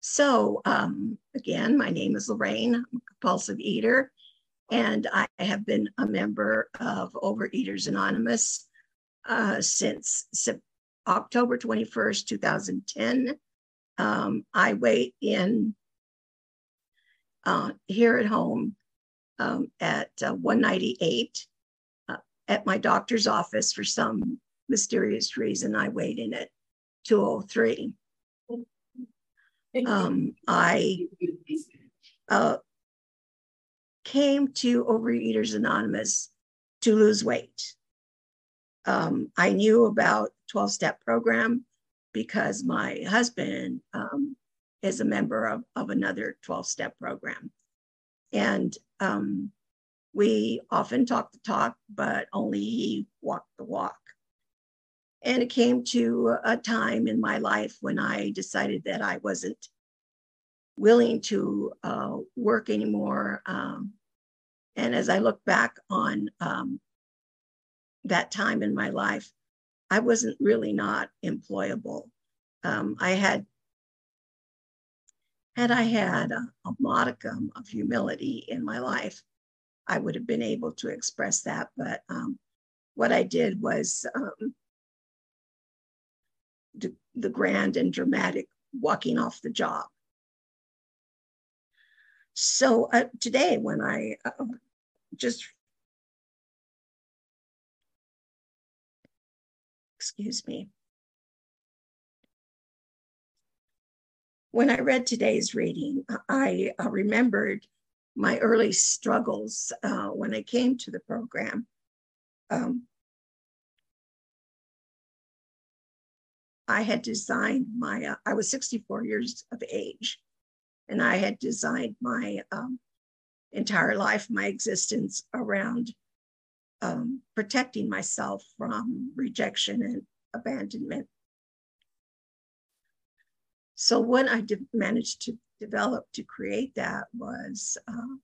Again, my name is Lorraine. I'm a compulsive eater, and I have been a member of Overeaters Anonymous since October 21st, 2010. I weigh in here at home at 198. At my doctor's office, for some mysterious reason, I weighed in at 203. I came to Overeaters Anonymous to lose weight. I knew about 12-step program because my husband is a member of another 12-step program. And we often talk the talk, but only he walked the walk. And it came to a time in my life when I decided that I wasn't willing to work anymore. And as I look back on that time in my life, I wasn't really not employable. Had I had a modicum of humility in my life, I would have been able to express that. But what I did was the grand and dramatic walking off the job. So today, when I excuse me. When I read today's reading, I remembered my early struggles when I came to the program. I had designed I was 64 years of age, and I had designed my entire life, my existence around protecting myself from rejection and abandonment. So what I managed to develop to create that was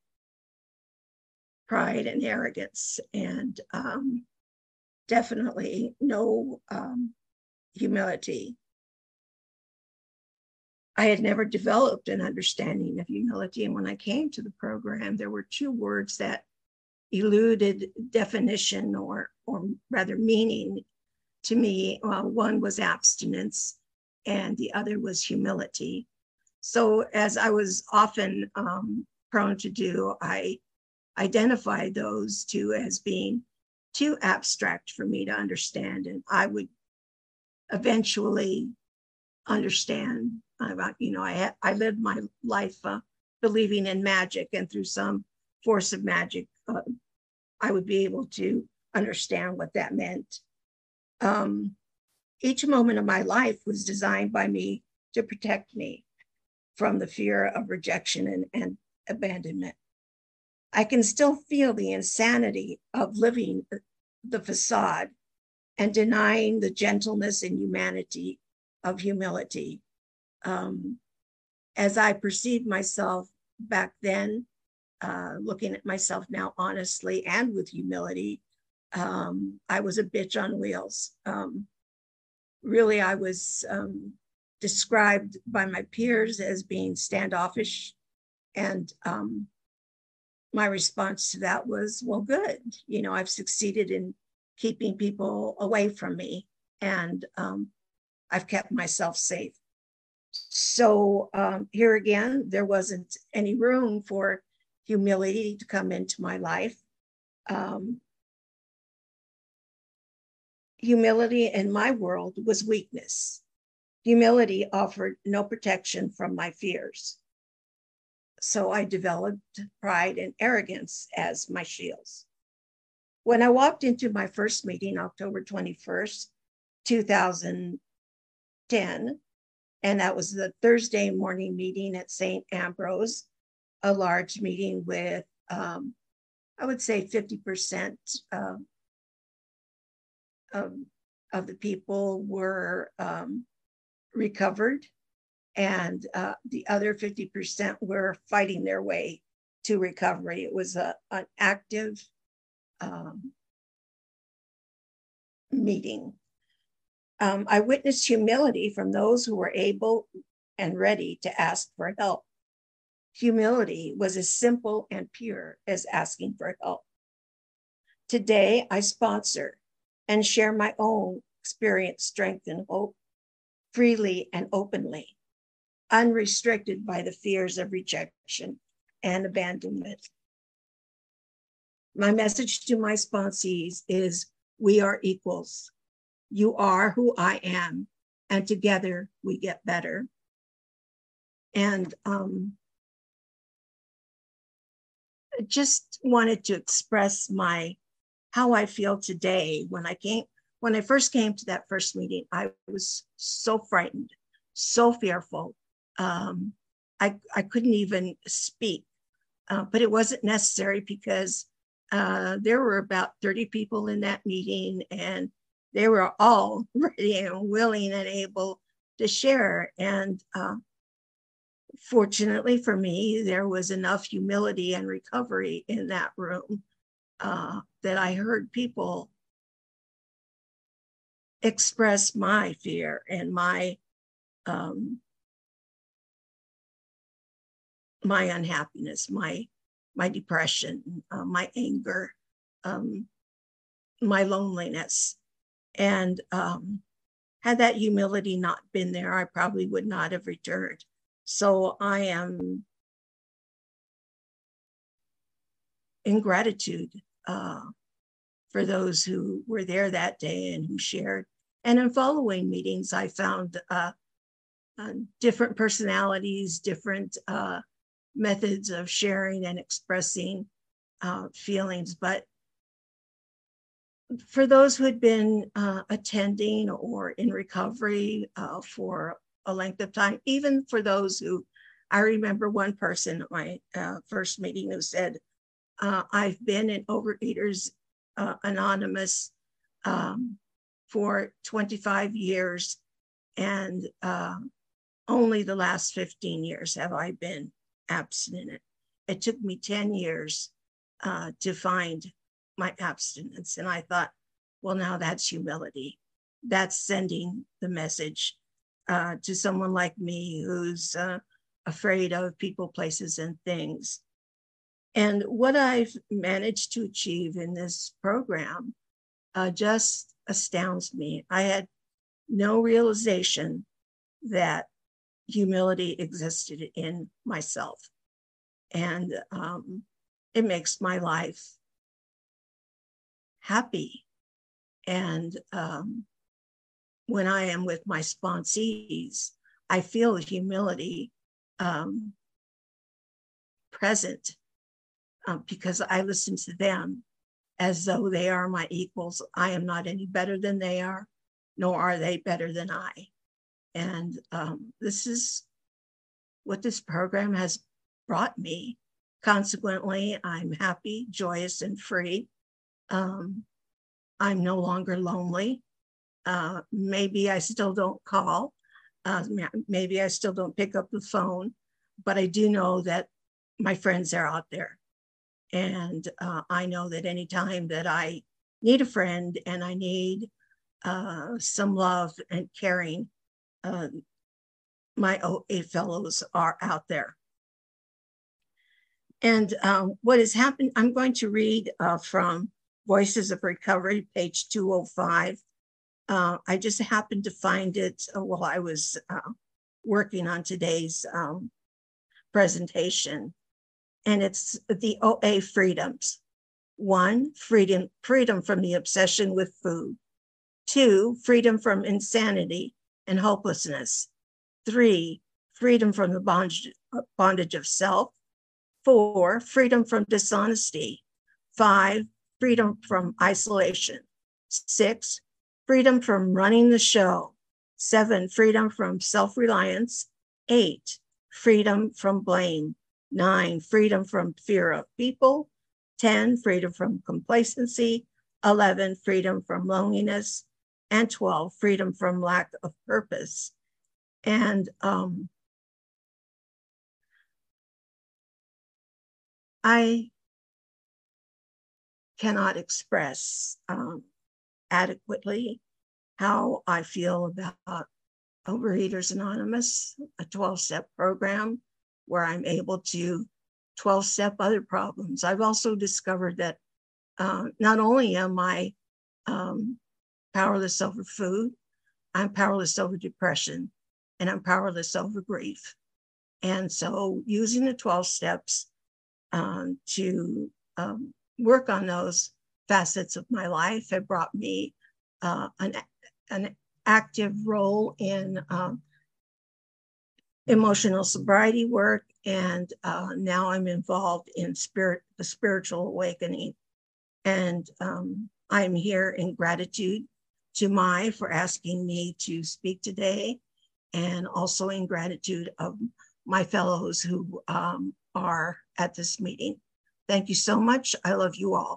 pride and arrogance, and definitely no humility. I had never developed an understanding of humility, and when I came to the program, there were two words that eluded definition or rather meaning to me. One was abstinence, and the other was humility. So as I was often prone to do, I identified those two as being too abstract for me to understand, and I would eventually understand about, I lived my life believing in magic, and through some force of magic, I would be able to understand what that meant. Each moment of my life was designed by me to protect me from the fear of rejection and abandonment. I can still feel the insanity of living the facade and denying the gentleness and humanity of humility. As I perceived myself back then, looking at myself now honestly and with humility, I was a bitch on wheels. Really, I was described by my peers as being standoffish, and my response to that was, well, good. I've succeeded in keeping people away from me, and I've kept myself safe. So here again, there wasn't any room for humility to come into my life. Humility in my world was weakness. Humility offered no protection from my fears. So I developed pride and arrogance as my shields. When I walked into my first meeting, October 21st, 2010, and that was the Thursday morning meeting at St. Ambrose, a large meeting with, I would say 50% of the people were recovered, and the other 50% were fighting their way to recovery. It was an active meeting. I witnessed humility from those who were able and ready to ask for help. Humility was as simple and pure as asking for help. Today, I sponsor and share my own experience, strength, and hope freely and openly, unrestricted by the fears of rejection and abandonment. My message to my sponsees is, we are equals. You are who I am, and together we get better. And just wanted to express how I feel today. When I first came to that first meeting, I was so frightened, so fearful. I couldn't even speak, but it wasn't necessary because there were about 30 people in that meeting, and they were all ready and willing and able to share. And fortunately for me, there was enough humility and recovery in that room that I heard people express my fear and my unhappiness, my depression, my anger, my loneliness. And had that humility not been there, I probably would not have returned. So I am in gratitude for those who were there that day and who shared. And in following meetings, I found different personalities, different methods of sharing and expressing feelings. But for those who had been attending or in recovery for a length of time, even for those who, I remember one person at my first meeting who said, I've been in Overeaters Anonymous for 25 years, and only the last 15 years have I been abstinent. It took me 10 years to find my abstinence. And I thought, well, now that's humility. That's sending the message to someone like me who's afraid of people, places, and things. And what I've managed to achieve in this program just astounds me. I had no realization that humility existed in myself. And it makes my life happy. And when I am with my sponsees, I feel the humility present because I listen to them as though they are my equals. I am not any better than they are, nor are they better than I. And this is what this program has brought me. Consequently, I'm happy, joyous, and free. I'm no longer lonely. Maybe I still don't call. Maybe I still don't pick up the phone, but I do know that my friends are out there. And I know that anytime that I need a friend and I need some love and caring, my OA fellows are out there. And what has happened, I'm going to read from Voices of Recovery, page 205. I just happened to find it while I was working on today's presentation. And it's the OA freedoms. 1, freedom from the obsession with food. 2, freedom from insanity and hopelessness. 3, freedom from the bondage of self. 4, freedom from dishonesty. 5, freedom from isolation. 6, freedom from running the show. 7, freedom from self-reliance. 8, freedom from blame. 9, freedom from fear of people. 10, freedom from complacency. 11, freedom from loneliness. And 12, freedom from lack of purpose. And I cannot express adequately how I feel about Overeaters Anonymous, a 12-step program where I'm able to 12-step other problems. I've also discovered that not only am I powerless over food, I'm powerless over depression, and I'm powerless over grief. And so using the 12 steps to work on those facets of my life have brought me an active role in emotional sobriety work, and now I'm involved in the spiritual awakening. And I'm here in gratitude to Mai for asking me to speak today, and also in gratitude of my fellows who are at this meeting. Thank you so much. I love you all.